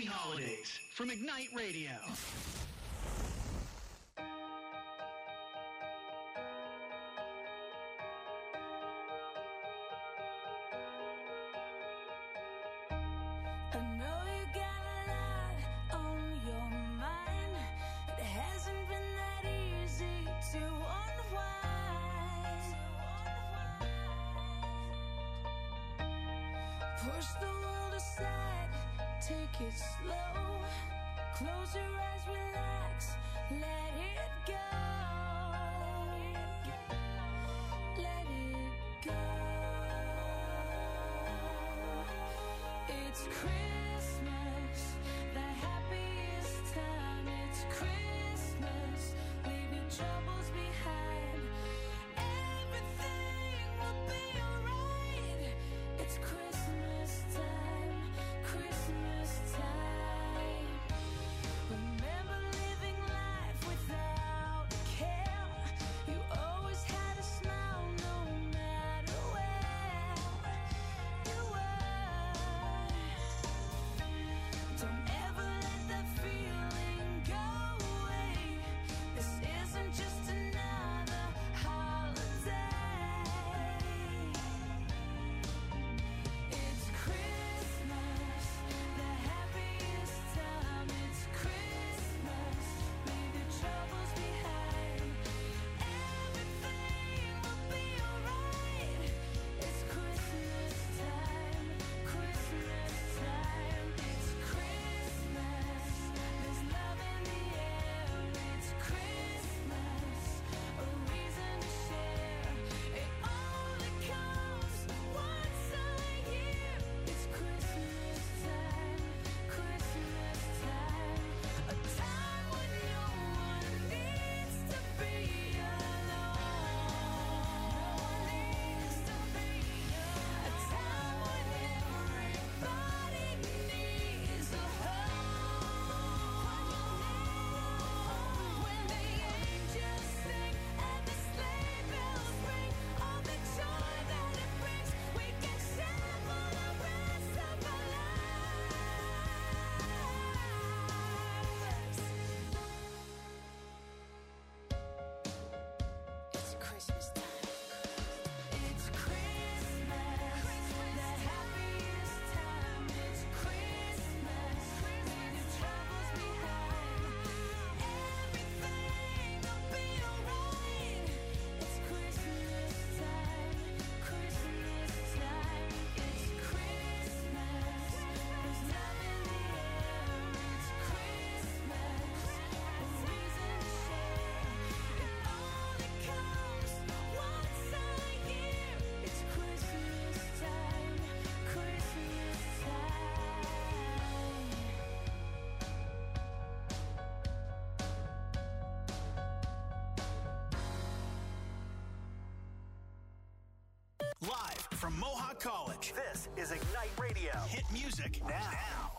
holidays from Ignite Radio. From Mohawk College, this is Ignite Radio. Hit music now.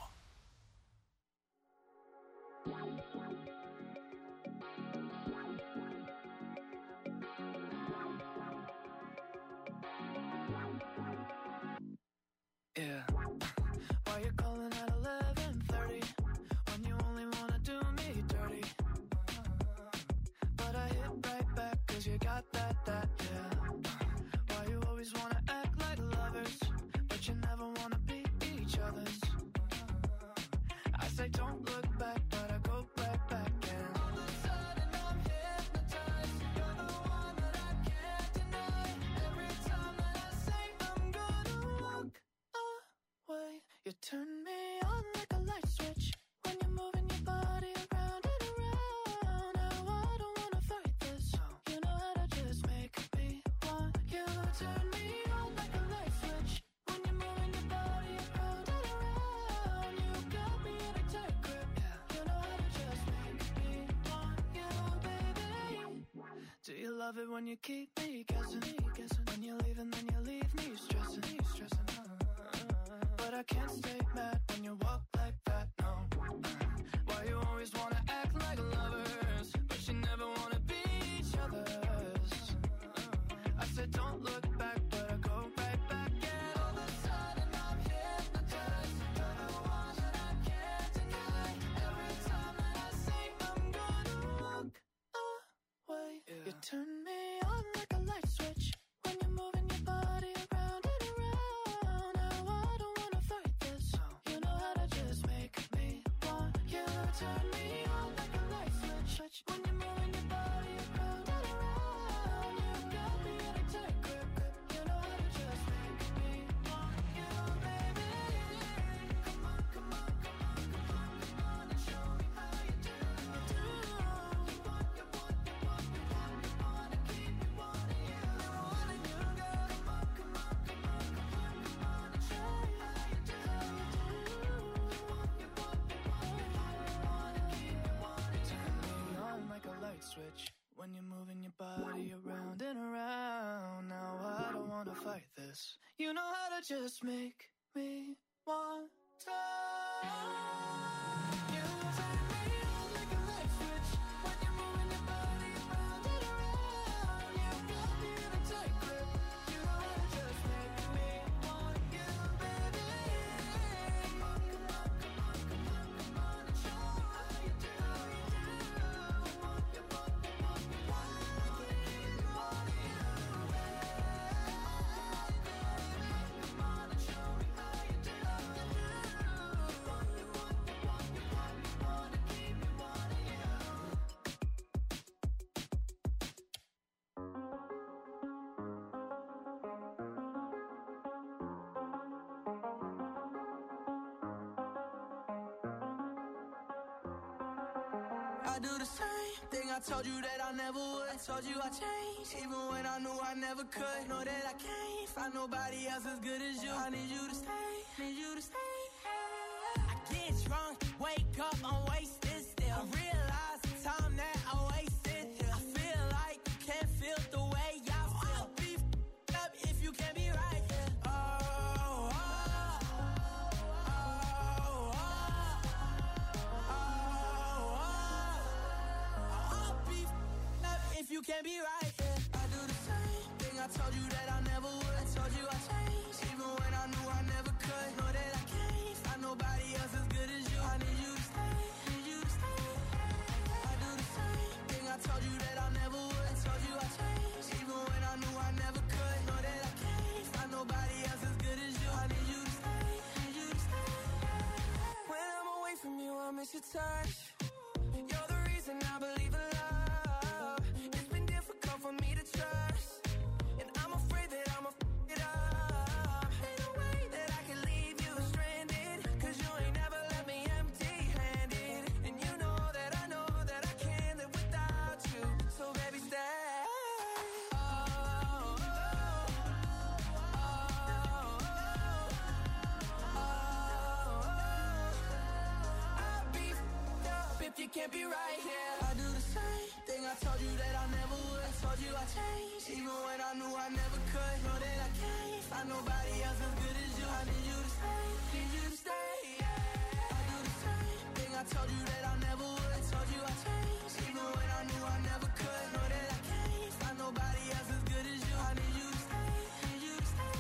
Yeah. Why you calling at 11:30 when you only wanna do me dirty? But I hit right back 'cause you got that, yeah. Why you always wanna act like lovers, but you never wanna be each other's? I say don't look back, but I go right back and all of a sudden I'm hypnotized. You're the one that I can't deny. Every time that I say I'm gonna walk away, you turn me on like a light switch when you're moving your body around and around. Now I don't wanna fight this, you know how to just make me want you. Turn me on like a light switch when you're moving your body around and around. You got me in a tight grip, you know how to just make me want you, baby. Do you love it when you keep me guessing? When you leave and then you leave me stressing. But I can't stay mad when you walk like that, no. Why you always wanna act like lovers, but you never wanna be each other's? I said don't look back, but I go right back and all of a sudden I'm hypnotized. You're the one that I can't deny. turn me on like a light switch. When you're moving your body around and around, you got me in a tight grip. You know how to just make me want you, baby. Come on, come on, come on, come on, come on, and show me how you do. You want, you want, you want, you want, you wanna keep me wanting you. Wanting you, girl. Come on, come on, come on, come on, come on, and show me how you do. You want, you want, you want, you wanna keep me wanting you. Turn me on like a light switch. When you're moving your body around and around. Now I don't wanna fight this. You know how to just make me want to. You turn me on like a light switch. When you're moving your body around and around. You got me in a tight grip. You know how to just make me want you, baby. Come on, come on, come on, come on, come on, and show me how you do. You want, you want, you want, you want, you wanna keep me wanting you, come on and show me how you do. You want, you want, you want, you want, you wanna keep me wanting you. I do the same thing I told you that I never would. I told you I changed, even when I knew I never could. Know that I can't find nobody else as good as you. I need you to stay, need you to stay. I get drunk, wake up, I'm wasted still. I realize the time that I wasted here. I feel like you can't feel the way I feel. I'll be f***ed up if you can't be right here. Oh, oh, oh, oh, oh, oh. I'll be f***ed up if you can't be right here. I do the same thing I told you that I never would. I told you I changed, even when I knew I never could. Know that I can't find nobody else as good as you. I need you to stay, need you to stay. I do the same thing I told you that I never would. I told you I changed, even when I knew I never could. Know that I can't find nobody else as good as you. I need you to stay, need you to stay. When I'm away from you, I miss your touch. You're the reason I believe in love. It's been difficult for me to trust, and I'm afraid that I'ma f*** it up. Ain't no way that I can leave you stranded, 'cause you ain't never left me empty-handed. And you know that I can't live without you. So baby, stay. Oh, oh, oh, oh, oh. I'll be f***ed up if you can't be right here. I do the same thing I told you that I never would. I told you I changed, even when I knew I never could. Know that I can't find nobody else as good as you. I need you to stay, need you to stay. I do the same thing I told you that I never would. I told you I changed, even when I knew I never could. Know that I can't find nobody else as good as you. I need you to stay, need you to stay.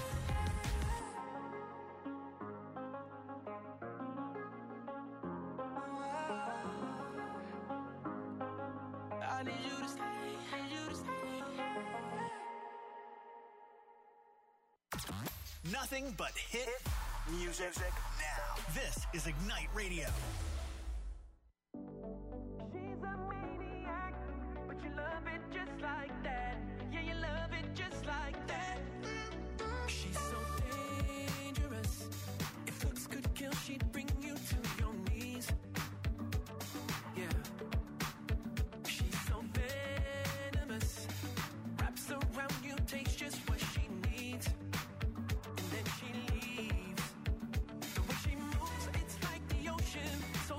I need you to stay, need you to stay. Nothing but hit music now. This is Ignite Radio. She's a maniac, but you love it just like that. Yeah, you love it just like that. She's so dangerous. If looks could kill, she'd bring you to your knees. Yeah. She's so venomous. Wraps around you, takes just what she needs, and then she leaves. The way she moves, it's like the ocean.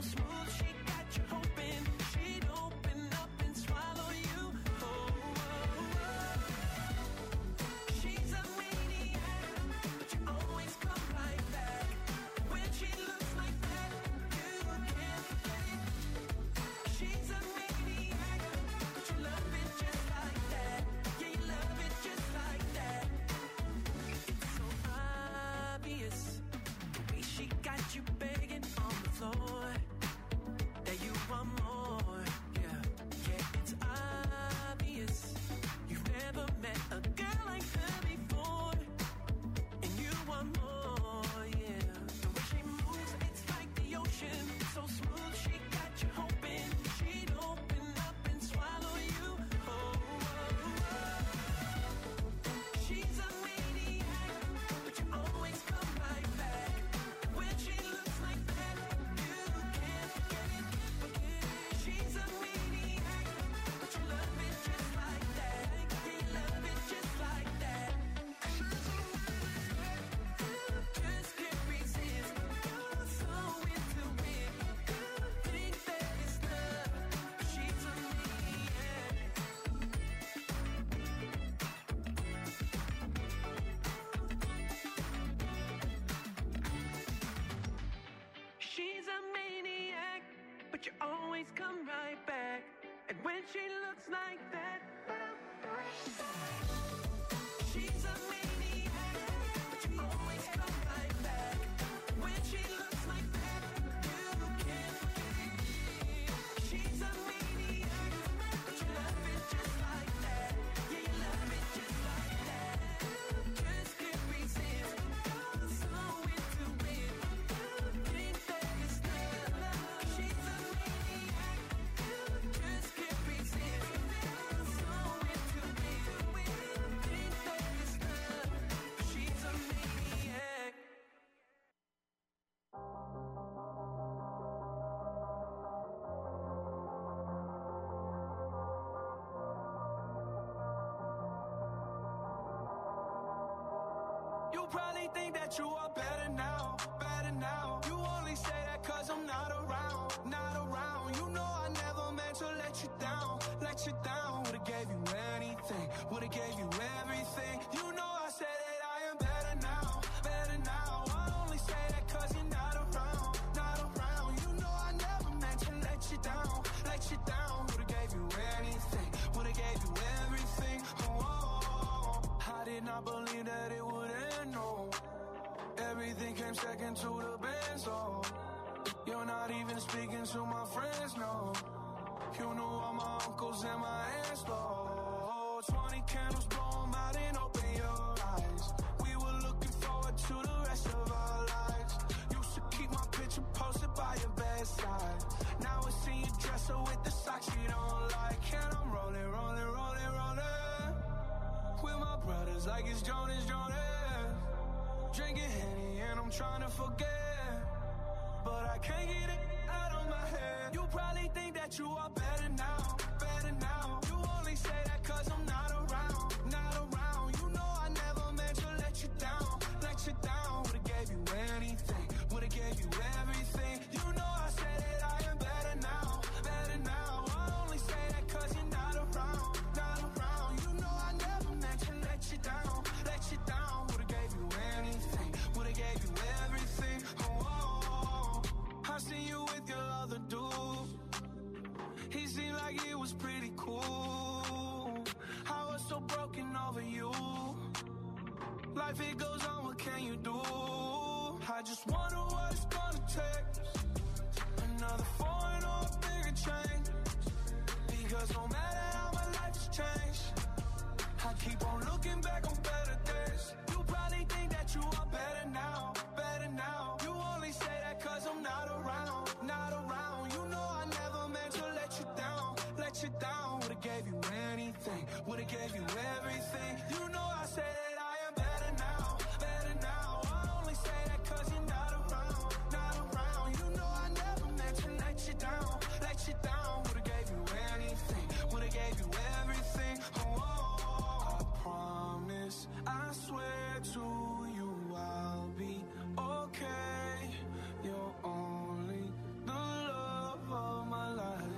always come right back. And when she looks like that, she's a maniac, but you always come right back. When she looks like that, you can't forget. She's a maniac, but you love it just like that. Yeah, you love it just like that. Just can't resist. So into it. Think that it's love. She's a maniac. Just can't resist. So into it. Think that it's love. She's a maniac. You probably think that you are better now, better now. You only say that cause I'm not around, not around. You know I never meant to let you down, let you down. Would've gave you anything, would've gave you everything. You know I said that I am better now, better now. I only say that cause you're not around, not around. You know I never meant to let you down, let you down. Would've gave you anything, would've gave you everything. Oh, I did not believe that it would end, no. Everything came second to the best, oh. You're not even speaking to my friends, no. You knew all my uncles and my aunts, Lord. 20 candles, blow 'em out and open your eyes. We were looking forward to the rest of our lives. Used to keep my picture posted by your bedside. Now it's in your dresser with the socks you don't like. And I'm rolling, rolling, rolling, rolling with my brothers like it's Jonas, Jonas. Drinking Henny and I'm trying to forget, but I can't get it out of my head. You probably think that you are better now, better now. You only say that cause I'm not around, not around. You know I never meant to let you down, let you down. Would've gave you anything, would've gave you everything. You know I said that I am better now, better now. I only say that cause you're not around, not around. You know I never meant to let you down, let you down. Would've gave you anything, would've gave you everything. Oh, I seen you with your other dude. He seemed like it was pretty cool. I was so broken over you. Life it goes on, what can you do? I just wonder what it's gonna take. Another foreign or a bigger change. Because no matter how my life has changed, I keep on looking back on better days. You probably think that you are better now, better now. You only say that cause I'm not around, not around. You know I never meant to let you down, let you down. Would've gave you anything, would've gave you everything. You know I said that I am better now, better now. I only say that cause you're not around, not around. You know I never meant to let you down, let you down. Would've gave you anything, would've gave you everything. Oh, I promise, I swear to you I'll be okay. You're only the love of my life.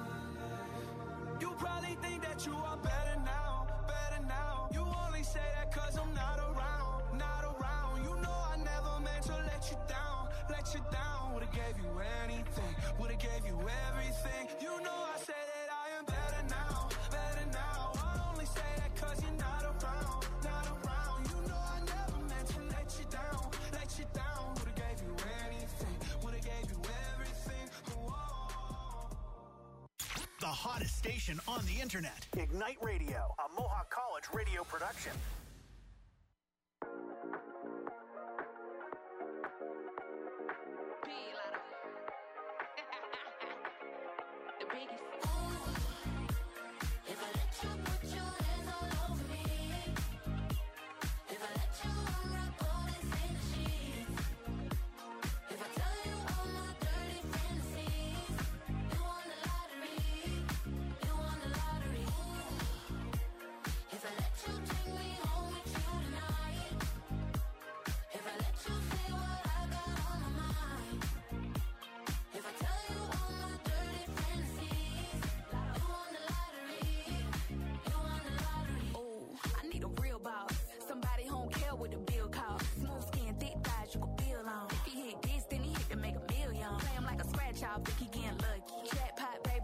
You probably think that you are better now, better now. You only say that cause I'm not around, not around. You know I never meant to let you down, let you down. Would've gave you anything, would've gave you everything. You know I said that I am better now, better now. I only say that cause you're not around, not around. You know I never meant to let you down, let you down. Would've gave you anything, would've gave you everything. Whoa. The hottest station on the internet. Ignite Radio, a Mohawk College radio production. The biggest. If I let you put your hands all over me, if I let you unwrap all this in the sheets, if I tell you all my dirty fantasies, you won the lottery, you won the lottery. If I let you take me home with you tonight, if I let you say what I got on my mind, if I tell you all my dirty fantasies, you won the lottery, you won the lottery. Oh, I need a real boss. Somebody home care with the bill cost. Smooth skin, thick thighs, you can feel on. If he hit this, then he hit to make $1 million. Play him like a scratch off, think he getting lucky. Jackpot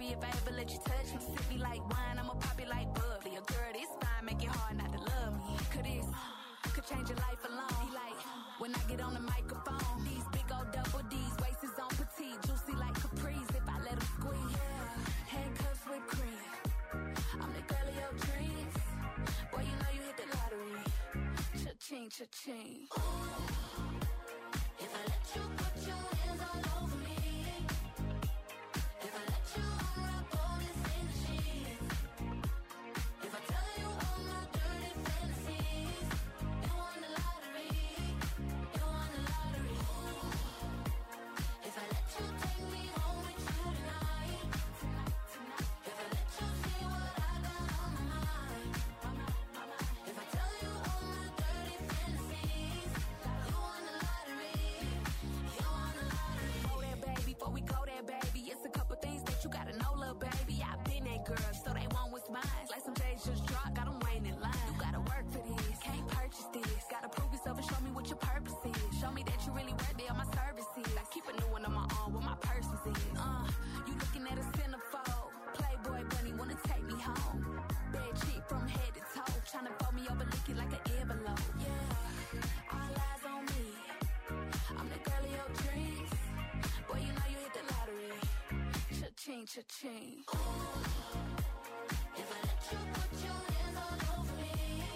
baby, if I ever let you touch me, sip me like wine, I'ma pop it like bubbly. A girl, this fine, make it hard not to love me. Could this, could change your life alone. He like, when I get on the microphone, these big old double D's, waist is on petite, juicy like Capri's, if I let him squeeze. Yeah, handcuffs with cream. I'm the girl of your dreams. Boy, you know you hit the lottery. Cha-ching, cha-ching. If I let you put your hands all over me, if I let you unwrap all this in the sheets, if I tell you all my dirty fantasies, you won the lottery, you won the lottery. If I let you take me home with you tonight, if I let you see what I got on my mind, if I tell you all my dirty fantasies, you won the lottery, you won the lottery. Go there, baby, before we go there, baby. It's a couple things that you gotta know, little baby. I've been that girl, so they want what's mine. Like some J's just dropped, got them waiting in line. You gotta work for this, can't purchase this. Gotta prove yourself and show me what your purpose is. Show me that you really worth it on my services. I keep a new one on my own, what my purpose is. You looking at a centerfold. Playboy bunny wanna take me home. Bad chick from head to toe, tryna fold me over, lick it like an envelope. Yeah, all eyes on me. I'm the girl of your dreams. Boy, you know you hit the lottery. Cha-ching, cha-ching. If I let you put your hands all over me,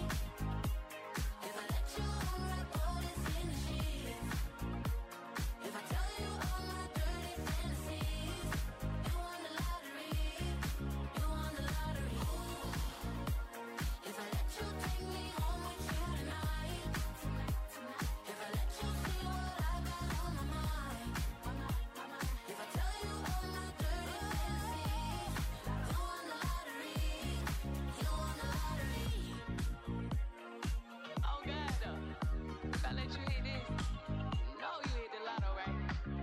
if I let you unwrap all this in the sheets, if I tell you all my dirty fantasies, you won the lottery, you won the lottery. If I let you take me home with you tonight, if I let you see what I got on my mind, if I tell you all my dirty fantasies, you won the lottery, you won the lottery. Oh, God, though. If I let you hit this, you know you hit the lotto, right?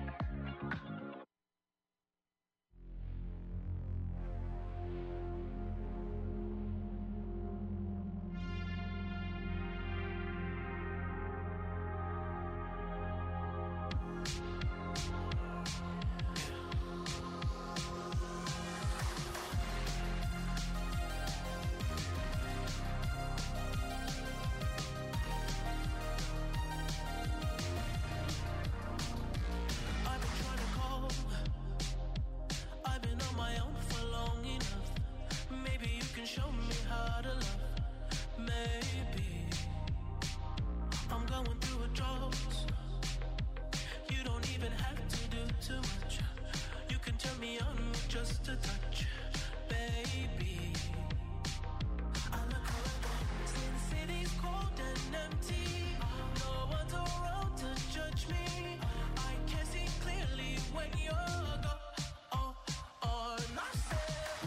I've been trying to call. I've been on my own for long enough. Maybe you can show me how to love. Maybe I'm going through a drought. You don't even have to do too much. You can turn me on with just a touch, baby. I look around, Sin City's cold and empty. No one's around to judge me. I can see clearly when you're gone. And I said,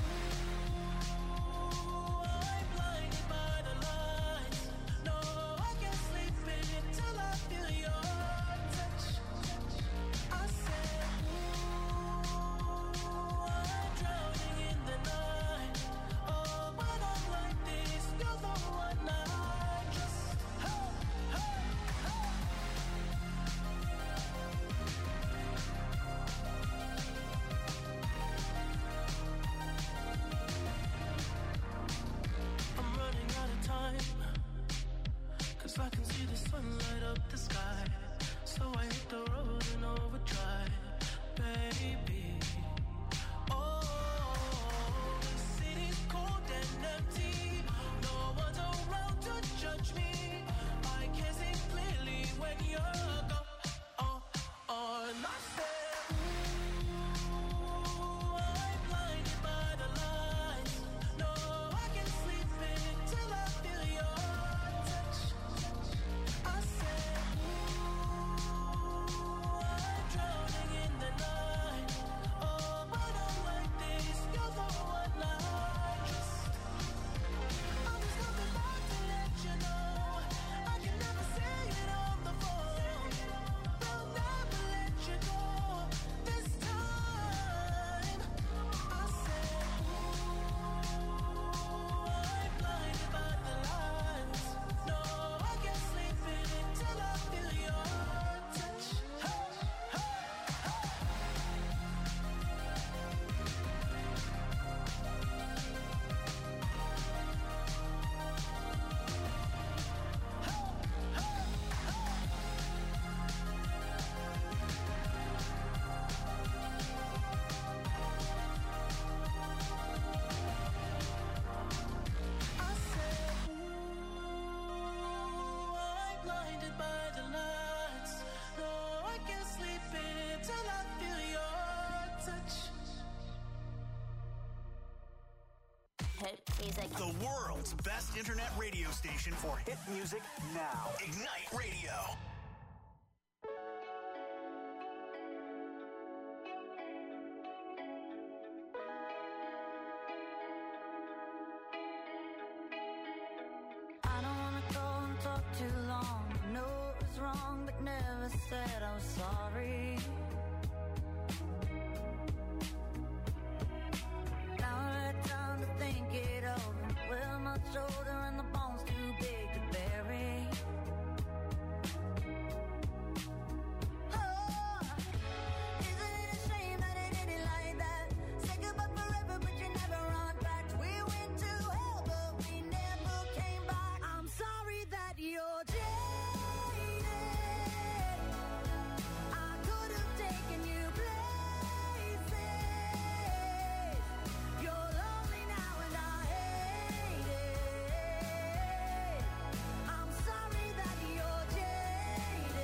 ooh, I'm blinded by the lights. No, I can't sleep until I feel your touch. I said, ooh, good music. The world's best internet radio station for hit music now. Ignite Radio. I don't wanna go and talk too long. I know it was wrong, but never said I was sorry. Now I had time to think it over. Well, my shoulder and the bones too big to bury. Oh, isn't it a shame that it ended like that? Say goodbye forever, but you never run back. We went to hell, but we never came back. I'm sorry that you're jaded. I could have taken you places. You're lonely now and I hate it. I'm sorry that you're jaded.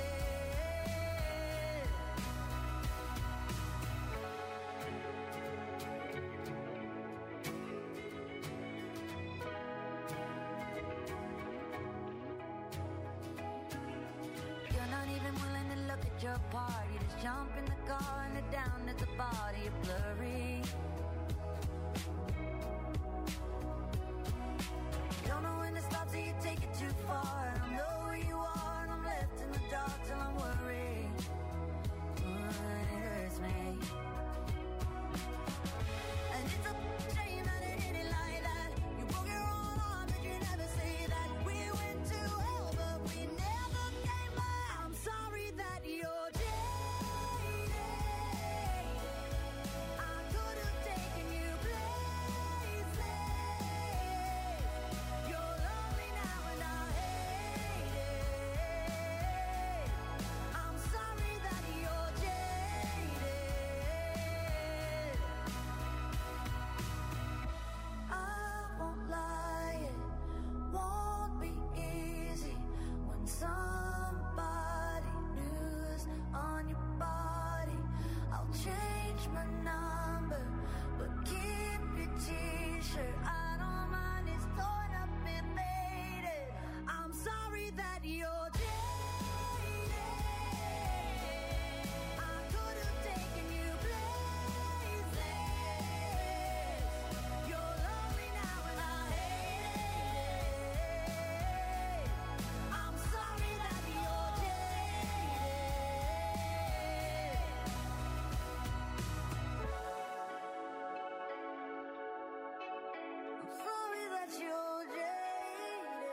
You're not even willing to look at your part. You just jump in the car and head down at the body. You're blurry. Don't know when to stop till you take it too far. I don't know where you are and I'm left in the dark till I'm worried. It hurts me. And it's a shame that it ended like that. You broke your own heart, but you never say that. We went to hell, but we never came back. I'm sorry that you're jaded. I could have taken you places. You're lonely now and I hate it. I'm sorry that you're jaded. I won't lie, it won't be easy when somebody new's on your body. I'll change my number, but keep your t-shirt. I don't mind, it's torn up and faded. I'm sorry that you're jaded. I could have taken you places. You're lonely now and I hate it. I'm sorry that you're jaded. I'm sorry that you're jaded.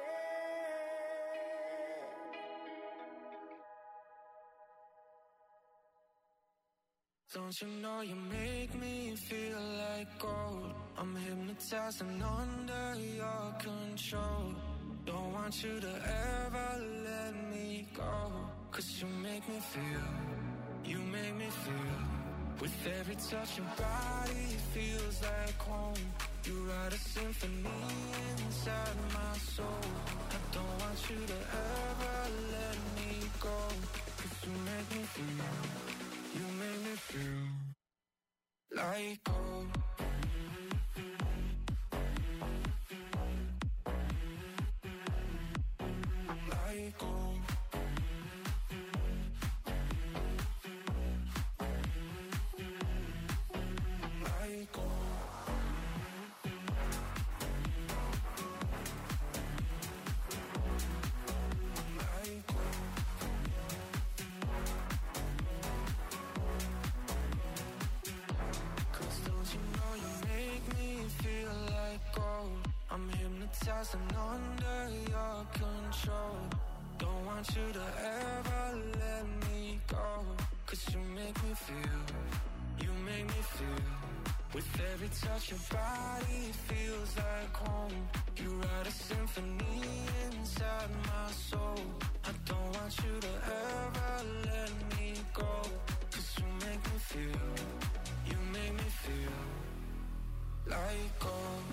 Don't you know you make me feel like gold? I'm hypnotized and under your control. Don't want you to ever let me go. 'Cause you make me feel, you make me feel. With every touch your body feels like home. You write a symphony inside my soul. I don't want you to ever let me go. 'Cause you make me feel, you make me feel like gold. Like gold. Like gold. Like gold. Cause don't you know you make me feel like gold? I'm hypnotized and under your control. Don't want you to ever let me go. 'Cause you make me feel, you make me feel. With every touch your body feels like home. You write a symphony inside my soul. I don't want you to ever let me go. 'Cause you make me feel, you make me feel like gold.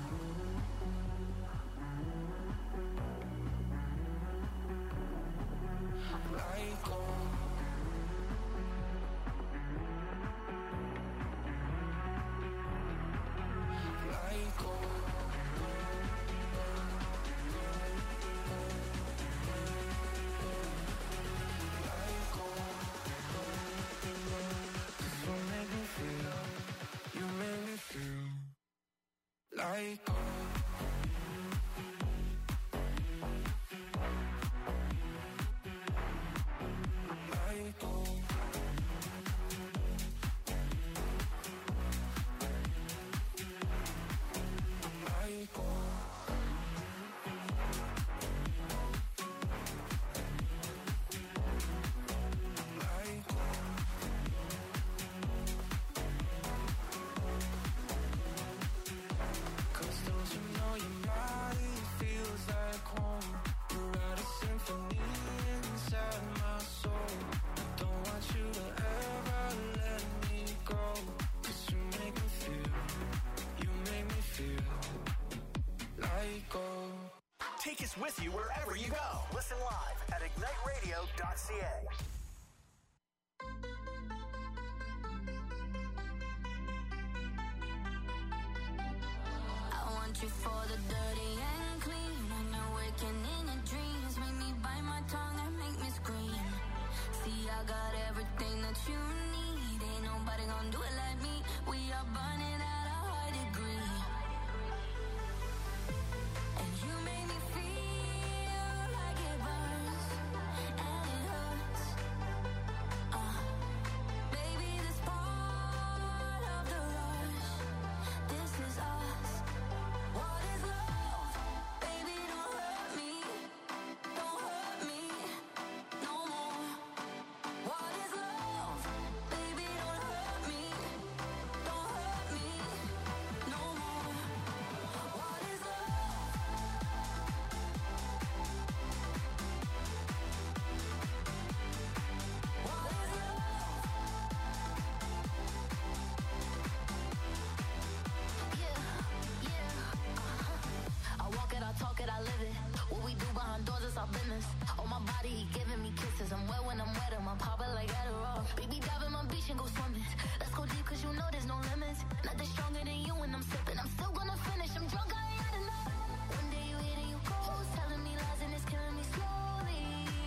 Like gold. Like gold. go. Let go. Let go. Take us with you wherever you go. Listen live at igniteradio.ca. I want you for the dirty and clean. When you're waking in your dreams, make me bite my tongue and make me scream. See, I got everything that you need. Ain't nobody gonna do it like me. We are burning at a high degree. And you make me feel like it burns and it hurts. Baby, this part of the rush. This is us. What is love? Baby, don't hurt me. Don't hurt me no more. What is love? Baby, don't hurt me. Don't hurt me no more. What is love? What is love? Yeah. I walk it, I talk it, I live it. What we do behind doors is our business. On my body, he giving me kisses. I'm wet when I'm wet, I'm popping like Adderall. Baby, dive in my beach and go swimming. Let's go deep, cause you know there's no limits. Nothing stronger than you when I'm sipping. I'm still gonna finish, I'm drunk, I ain't had enough. One day you hit and you close, telling me lies and it's killing me slowly.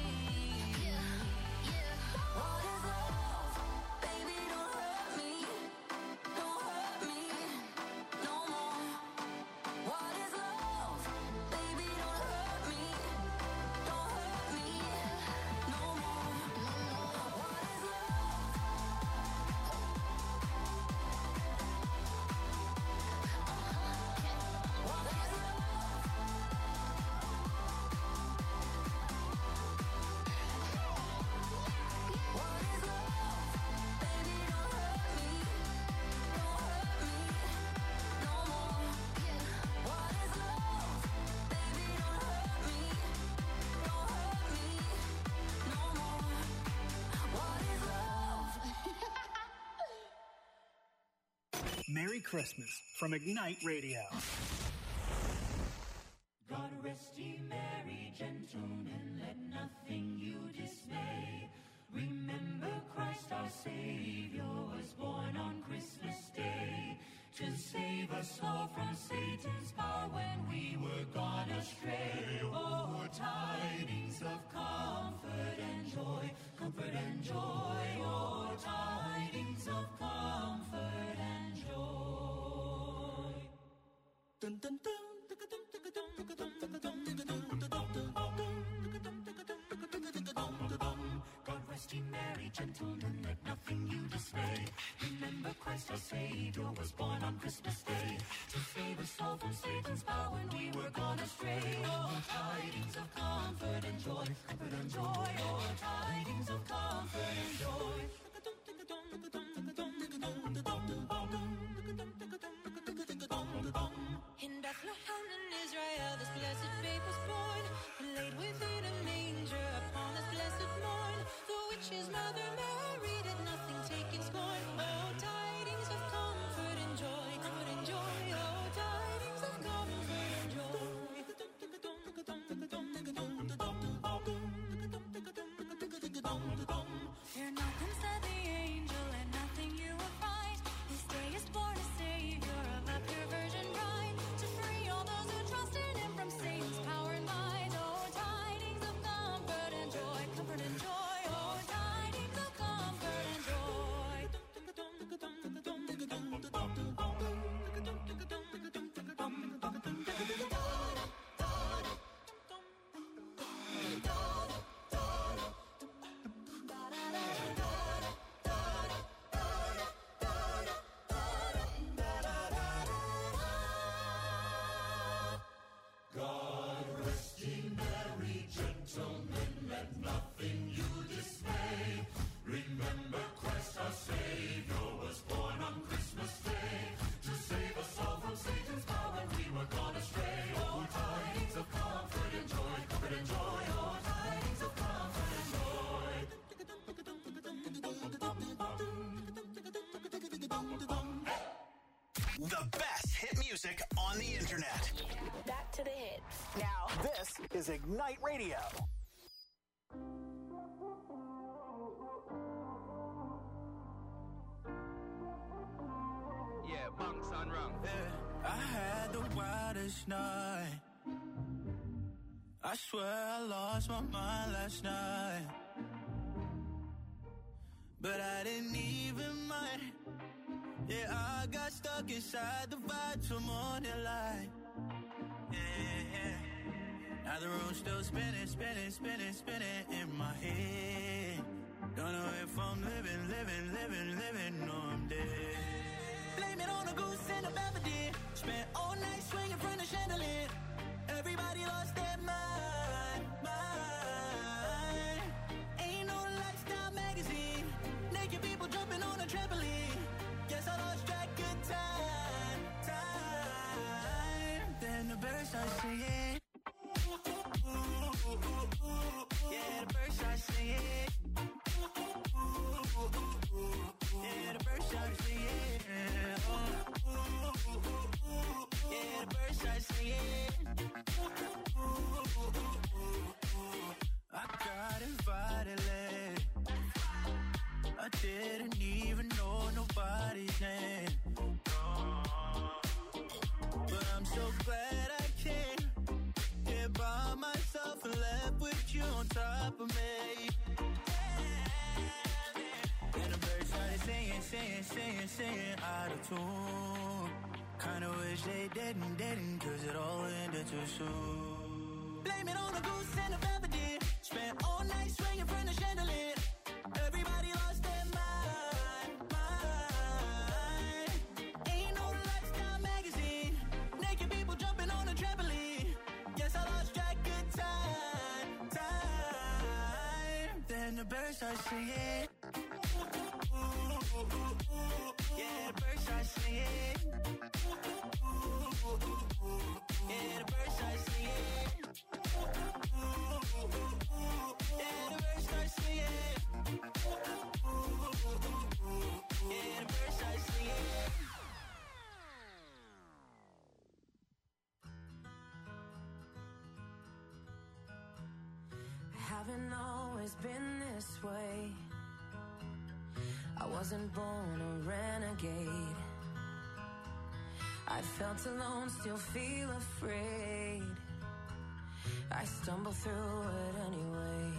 Yeah. What is love? Baby, don't hurt me. Don't hurt me no more. What is love? Baby, don't hurt me. Don't hurt me no more. What is love? What is What is love? Baby, don't hurt me. Don't hurt me no more. What is love? Baby, don't hurt me. Don't hurt me no more. What is love? Merry Christmas from Ignite Radio. God rest ye merry gentlemen, let nothing you dismay. Remember Christ our Savior was born on Christmas Day to save us all from Satan's power when we were gone astray. Oh, tidings of comfort and joy, comfort and joy. Oh, tidings of comfort and joy. Dun, dun, dun. God rest ye merry gentlemen, let nothing you dismay. Remember Christ our Savior was born on Christmas Day to save us all from Satan's power when we were gone astray. Oh, tidings of comfort and joy, comfort and joy. Oh, tidings of comfort and joy. In Bethlehem in Israel, this blessed babe was born, laid within a manger upon this blessed morn. The witch's mother Mary did nothing taking scorn. Oh, tidings of comfort and joy, comfort and joy. Oh, tidings of comfort and joy. Fear not, them said The best hit music on the internet. Back to the hits. Now, this is Ignite Radio. Yeah, bunks on wrong. Yeah, I had the wildest night. I swear I lost my mind last night. But I didn't even mind. Yeah, I got stuck inside the vibe till morning light. Yeah. Now the room's still spinning, spinning, spinning, spinning in my head. Don't know if I'm living, or I'm dead. Blame it on a goose and a Belvedere. Spent all night swinging from the chandelier. Everybody lost their mind. Ain't no lifestyle magazine. Naked people jumping on a trampoline. Guess I lost track of time. Then the birds start singing. Yeah, the birds start singing. Yeah, the birds start singing. Yeah, the birds start singing. I got invited late. I didn't even know nobody's name. But I'm so glad I came here by myself and left with you on top of me. And the birds started singing out of tune. Kinda wish they didn't, cause it all ended too soon. Blame it on a goose and a Belvedere. Spent all night swinging from the chandelier. Everybody lost their mind. Ain't no lifestyle magazine. Naked people jumping on a trampoline. Guess I lost track of time. Then the birds start singing. Yeah, the birds start singing. Yeah, the birds start singing. Yeah, the birds start singing. Yeah, the birds start singing. Haven't always been this way. I wasn't born a renegade. I felt alone, still feel afraid. I stumble through it anyway.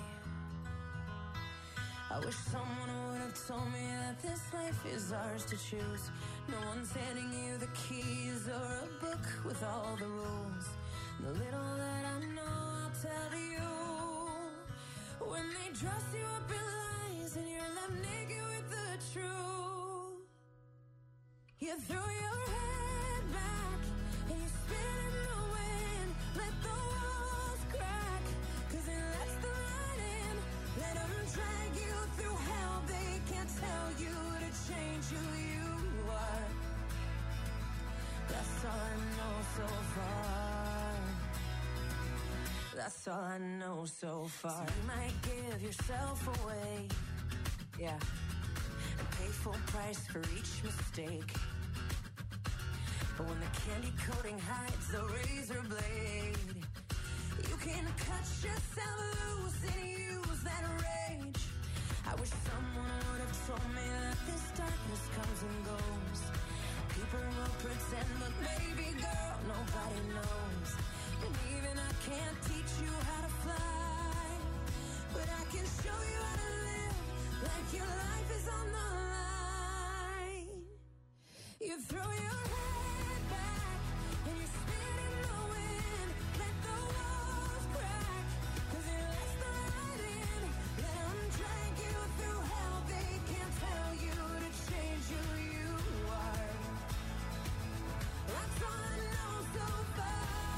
I wish someone would have told me that this life is ours to choose. No one's handing you the keys or a book with all the rules. The little that I know, I'll tell you. When they dress you up in lies and you're left naked with the truth, you throw your head back and you spin in the wind. Let the walls crack, cause it lets the light in. Let them drag you through hell. They can't tell you to change who you are. That's all I know so far. That's all I know so far. So you might give yourself away, yeah, and pay full price for each mistake. But when the candy coating hides the razor blade, you can cut yourself loose and use that rage. I wish someone would have told me that this darkness comes and goes. People will pretend, but baby girl, nobody knows. And even I can't teach you how to fly, but I can show you how to live like your life is on the line. You throw your head back and you spin in the wind. Let the walls crack, cause it lets the light in. Let them drag you through hell. They can't tell you to change who you are. That's all I know so far.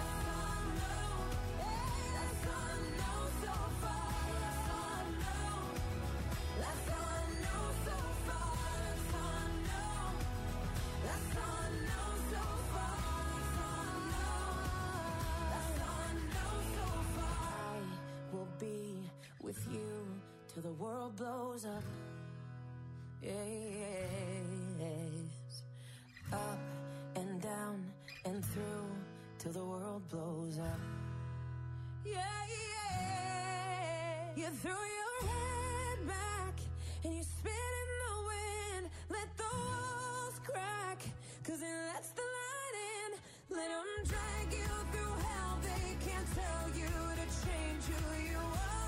That's all I know so far. That's all I know so far. That's all I know. That's all I know so far. That's all I know so far. I will be with you till the world blows up. Yes. Up world blows up. Yeah, yeah. You threw your head back and you spit in the wind. Let the walls crack, 'cause it lets the light in. Let them drag you through hell. They can't tell you to change who you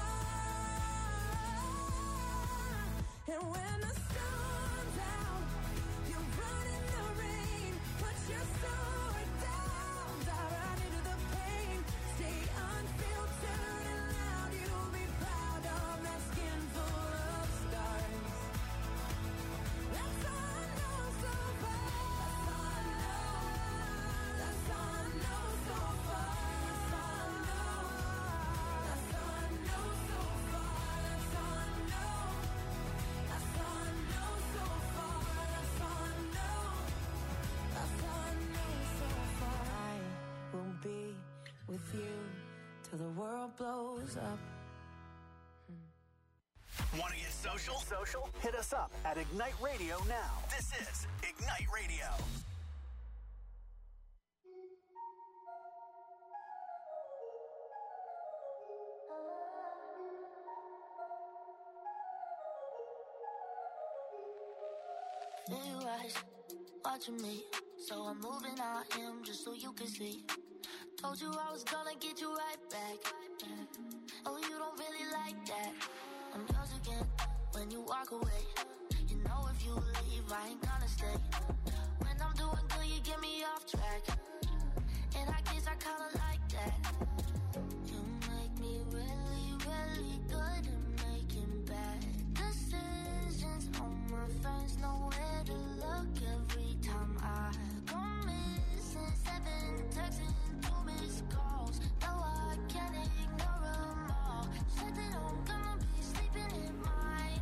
are. And when the sun's out, you run in the rain. Put your sword down, dive right into the pain. Stay unfiltered and loud. You'll be proud of that skin full of stars. That's all I know so far. That's all I know so far. That's all I know. That's all I know so far. That's all I know. That's all I know so far. That's all I know. That's all I know so far. I will be with you till the world blows up. Want to get social? Social? Hit us up at Ignite Radio now. This is Ignite Radio. Feel your eyes watching me, so I'm moving on him just so you can see. Told you I was gonna get you right back. Oh, you don't really like that. I'm yours again when you walk away. You know if you leave, I ain't gonna stay. When I'm doing good, you get me off track. And I guess I kinda like that. You make me really, really good at making bad decisions. All my friends know where to look every time I go missing. 7 texts and 2 missed calls. No, I can't ignore them all. Said that I'm gonna be sleeping in mine.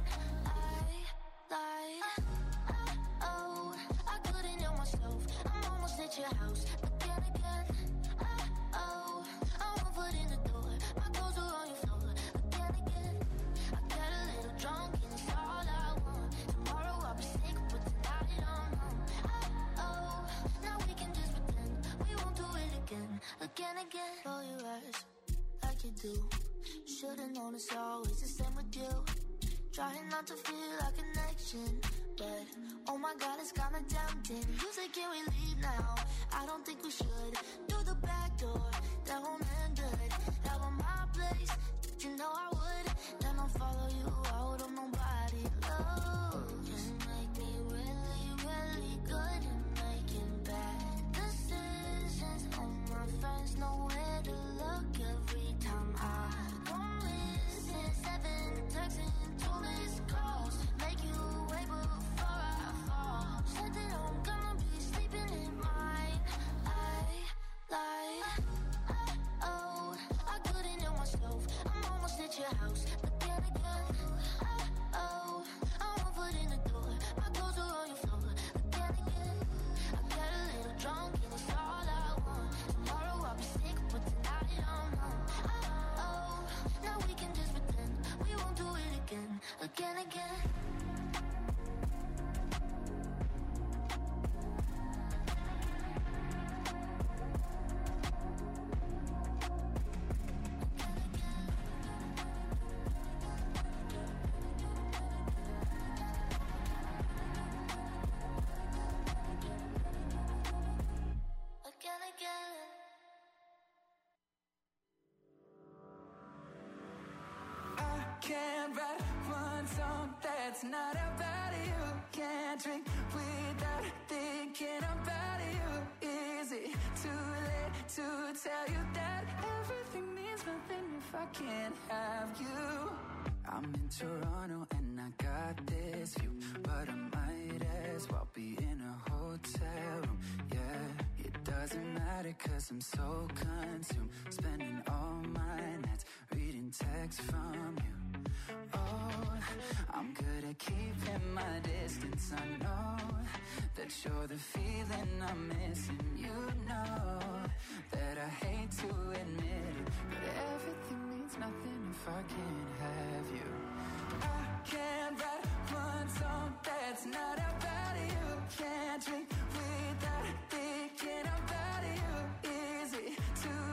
Oh, I couldn't help myself. I'm almost at your house, but then again, oh, I won't put in the door. My clothes are on your floor, but then again, I got a little drunk and it's all I want. Tomorrow I'll be sick, but tonight I'm home. Oh, now we can just pretend we won't do it again. Roll your eyes like you do. Should've known it's always the same with you. Trying not to feel a connection, but oh my God, it's kinda tempting. You say, can we leave now? I don't think we should. Through the back door, that won't end good. That was my place, you know I would. Then I'll follow you out of nobody love. You make me really, really good at making bad decisions. All my friends know where to look every time I go missing. 7 texts and 2 missed calls. Make you wait before I fall. Said that I'm gonna be sleeping in mine. Oh, I couldn't help myself. I'm almost at your house, but then again, oh, I won't put in the door. My clothes are on your floor, but then again, I got a little drunk and it's all I want. Tomorrow I'll be sick, but tonight I'm home. Oh, now we can just pretend we won't do it again. Can't write one song that's not about you. Can't drink without thinking about you. Is it too late to tell you that everything means nothing if I can't have you? I'm in Toronto and I got this view, but I might as well be in a hotel room. Yeah, it doesn't matter 'cause I'm so consumed, spending all my nights reading texts from you. Oh, I'm good at keeping my distance. I know that you're the feeling I'm missing. You know that I hate to admit it, but everything means nothing if I can't have you. I can't write one song that's not about you. Can't drink without thinking about you. Is it too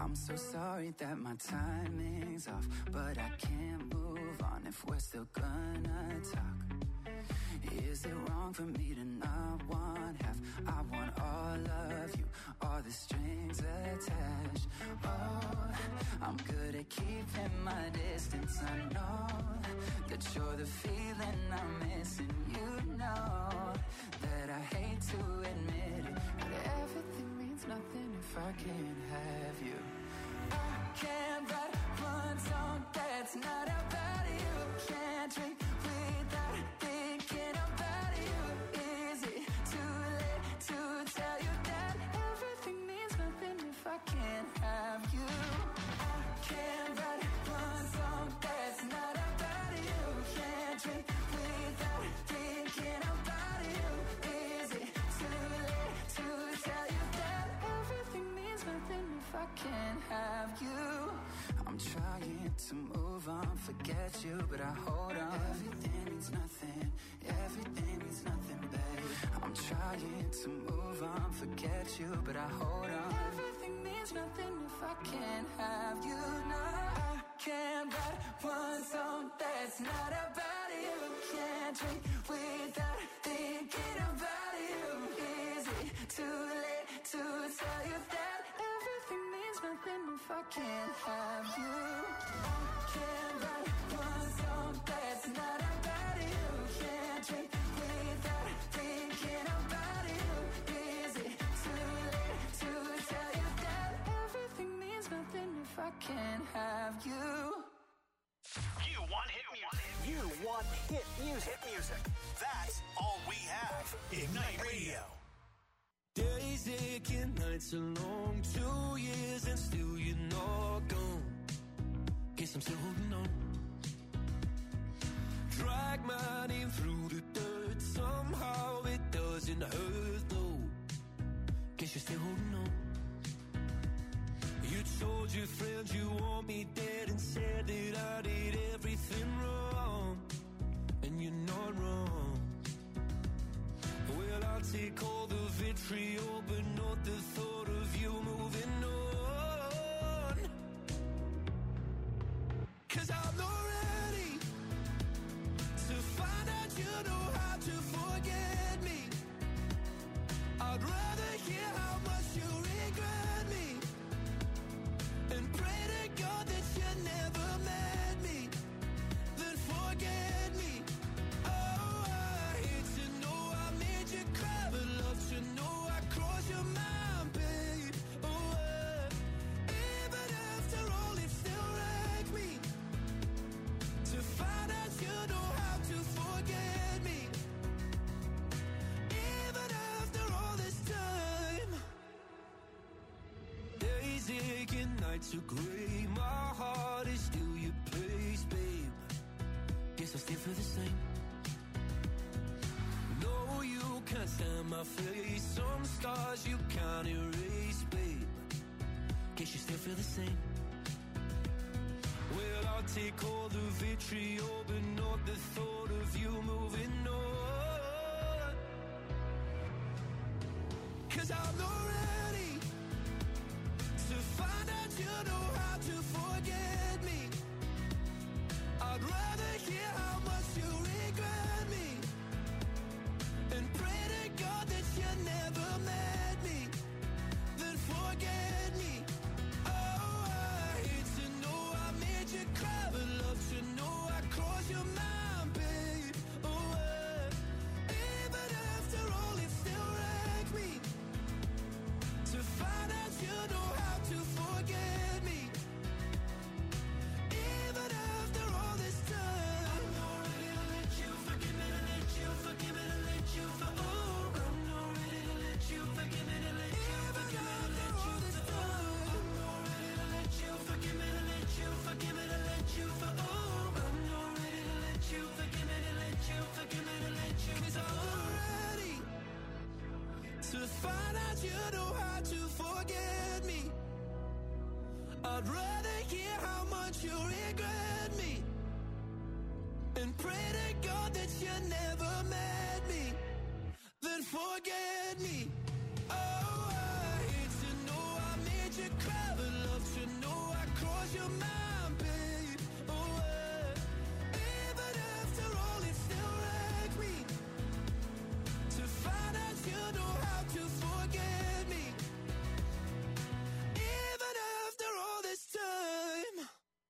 I'm so sorry that my timing's off, but I can't move on if we're still gonna talk. Is it wrong for me to not want half? I want all of you, all the strings attached. Oh, I'm good at keeping my distance. I know that you're the feeling I'm missing. You know that I hate to admit it, but everything means nothing if I can't have you. I can't write one song that's not about you. Can't drink without thinking about you. Is it too late to tell you that everything means nothing if I can't have you? I can't write one song that's not about you. Can't drink without thinking about you. Is it too late to tell you that everything means nothing if I can't have you? I'm trying to move on, forget you, but I hold on. Everything means nothing, everything means nothing, babe. I'm trying to move on, forget you, but I hold on. Everything means nothing if I can't have you. No, I can't write one song that's not about you. Can't drink without thinking about you. Is it too late to tell you that everything means nothing if I can't have you? I can't write one song that's not about you. Can't drink without thinking about you. Is it too late to tell you that everything means nothing if I can't have you? You want hit music. You want hit music. Hit music. That's all we have. Ignite Radio. Days aching, nights are long, 2 years and still you're not gone. Guess I'm still holding on. Drag my name through the dirt, somehow it doesn't hurt though. Guess you're still holding on. You told your friends you want me dead and said that I did everything wrong, and you're not wrong. Well, I'll take all the vitriol, but not the thought of you moving on. 'Cause I'm not ready to find out you know how to forget me. I'd rather hear how much you regret me and pray to God that you never met me than forget me. Oh, I hate to know I made you cry, but love to know I crossed your mind, babe. Oh, even after all, it still wrecked me to find out you know how to forget me. Even after all this time, days aching, nights are gray. My heart is still your place, babe. Guess I still feel the same. No, you can't stand my face. Some scars you can't erase, babe. Guess you still feel the same. Well, I'll take all the vitriol, but not the thought of you moving on. 'Cause I'm not ready to find out you know how to forget me. I'd rather hear how much you regret me and pray to God that you never met me than forget me. Oh, I hate to know I made you cry, but love to know I crossed your mind, babe. Oh, even after all, it still wrecked me to find out you know how to forget me. Even after all this time, I'm not ready to let you forgive me, to let you forgive me, to let you for. Oh, I'm not ready to let you forgive me, to let you forgive me, to let you for. I'm not ready to let you forgive me, to let you forgive me, to let you for. Oh, I'm not ready to let you forgive me, to let you forgive me, to let you. 'Cause I'm not ready to find out you know how to forget me. I'd rather hear how much you regret me and pray to God that you never met me than forget me. Oh, I hate to know I made you cry, but love to 'cause you're mine, babe. Oh, even after all, it still wrecks me to find out you know how to forget me. Even after all this time.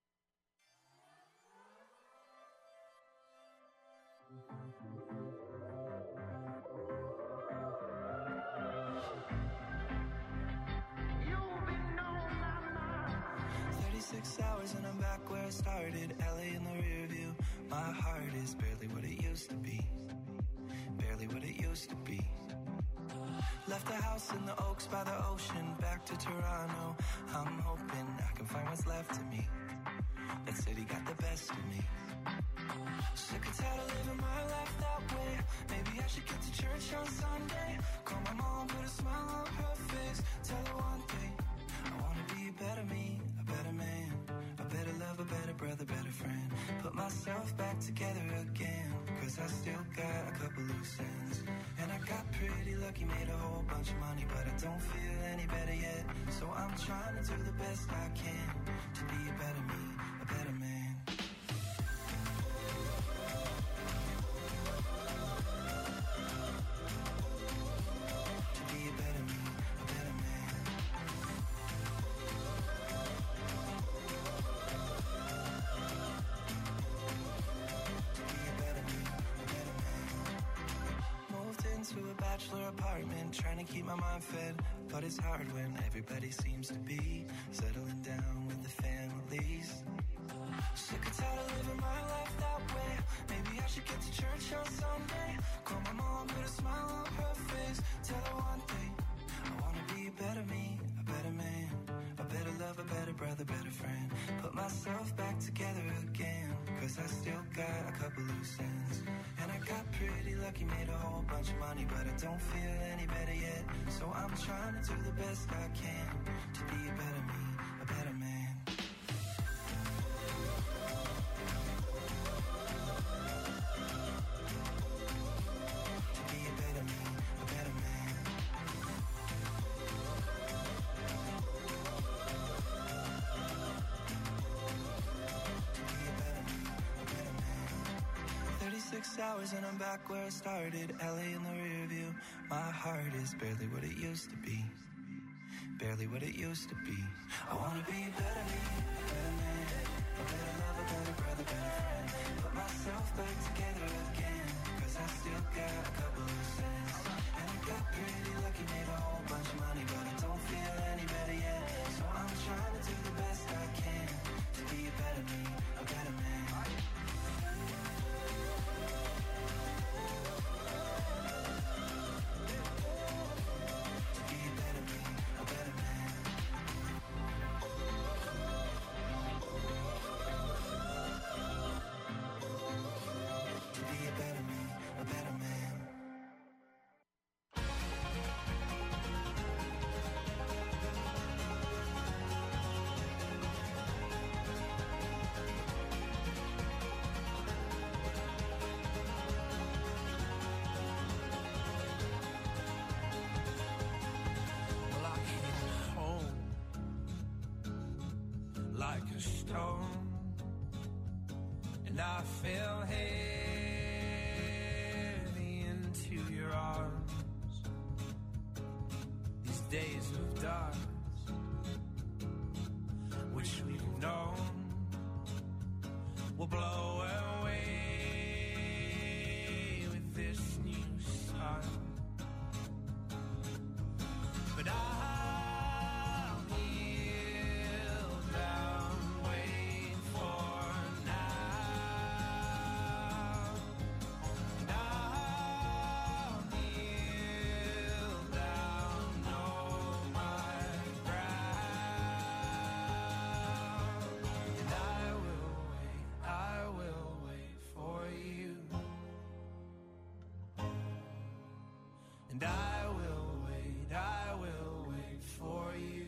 You've been on my mind. 36 hours and I'm back where I started. LA in the rear view. My heart is barely what it used to be. Barely what it used to be. Left the house in the Oaks by the ocean. Back to Toronto. I'm hoping I can find what's left of me. That city got the best of me. Sick and tired of living my life that way. Maybe I should get to church on Sunday. Call my mom, put a smile on her face. Tell her one thing, I wanna be a better me, a better man, a better lover, better brother, better friend. Put myself back together again, 'cause I still got a couple loose ends. And I got pretty lucky, made a whole bunch of money, but I don't feel any better yet. So I'm trying to do the best I can to be a better me, a better man. To a bachelor apartment, trying to keep my mind fed, but it's hard when everybody seems to be settling down with the families. Sick and tired of living my life that way. Maybe I should get to church on Sunday. Call my mom, put a smile on her face. Tell her one thing, I wanna be a better me, a better man, a better lover, better brother, better friend. Put myself back together again, 'cause I still got a couple loose ends. And I got pretty lucky, made a whole bunch of money, but I don't feel any better yet. So I'm trying to do the best I can to be a better me, a better man. To be a better me, a better man. To be a better me, a better man. 36 hours and I'm back where I started. LA in the rear view. My heart is barely what it used to be. Barely what it used to be. I wanna be a better me, a better man, a better lover, better brother, better friend. Put myself back together again, 'cause I still got a couple loose ends. And I got pretty lucky, made a whole bunch of money, but I don't feel any better yet. So I'm trying to do the best I can to be a better me, a better man. Like a stone, and I fell heavy into your arms. These days of dark, which we've known, will blow away with this new sun. But I'll kneel down, wait for now. And I'll kneel down, know my ground. And I will wait for you. And I will wait for you.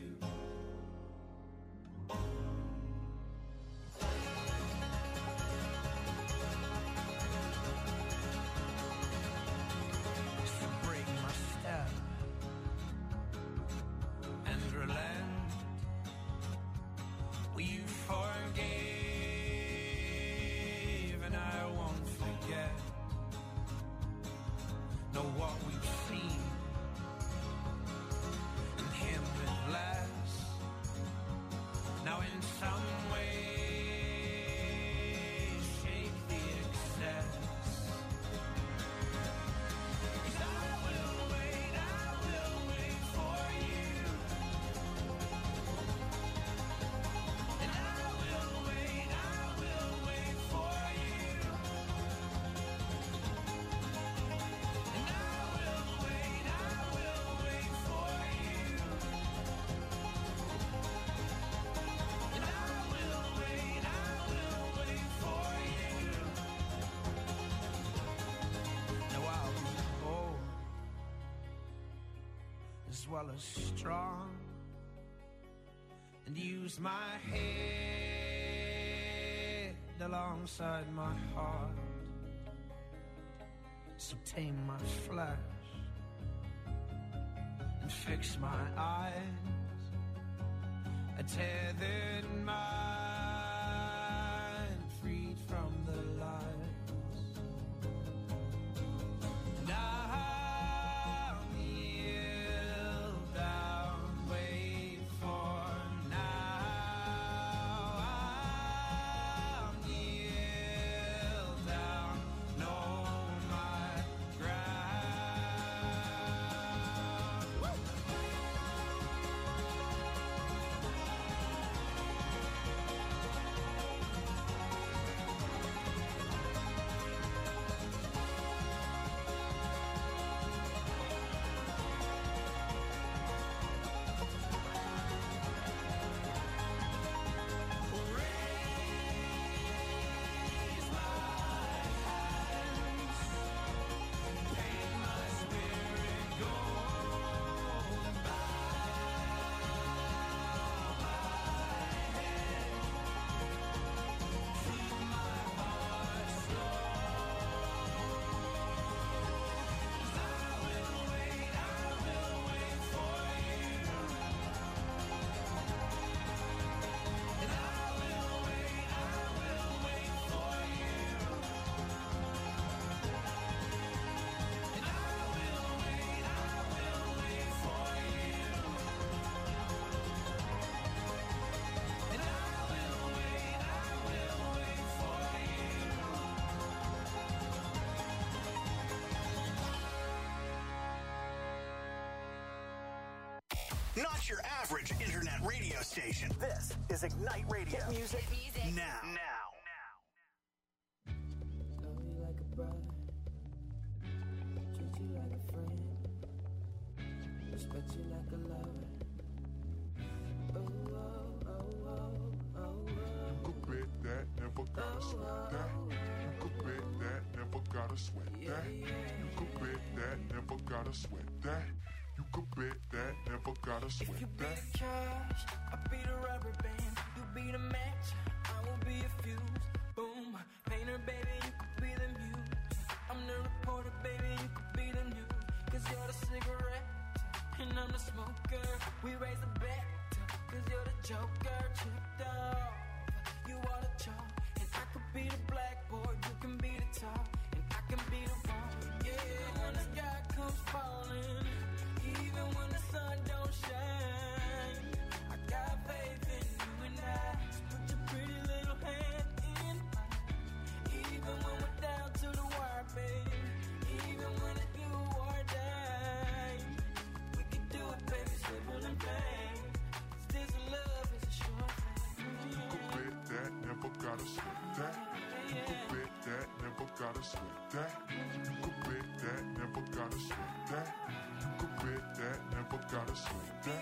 So break my step and relent. Will you well as strong, and use my head alongside my heart. So tame my flesh and fix my eyes, a tethered mind freed from the lies. Now kneel down, wait for now. I'll kneel down, know my ground. Not your average internet radio station. This is Ignite Radio. Hit music, now. Love you like a brother, treat you like a friend, respect you like a lover. Oh, oh, oh, oh, oh, oh. You could bet that, never gotta sweat that. You could bet that, never gotta sweat that. You could bet that, never gotta sweat that. You could bet that, never gotta sweat If you be that. the cash, I'll be the rubber band. You be the match, I will be a fuse. Boom, painter, baby, you could be the muse. I'm the reporter, baby, you could be the news. Cause you're the cigarette, and I'm the smoker. We raise the bet, cause you're the joker. Chipped off, you are the chalk. And I could be the blackboard, you can be the top. And I can be the wrong, yeah. When the sky comes falling, even when the sun don't shine, I got faith in you and I. So put your pretty little hand in mine. Even when we're down to the wire, baby. Even when it's do or die, we can do it, baby, simple and plain. 'Cause this love is a short thing. You could bet that, never gotta sweat that. You could bet that, never gotta sweat that. You could bet that, never gotta sweat that. You could bet that, never gotta sweat that.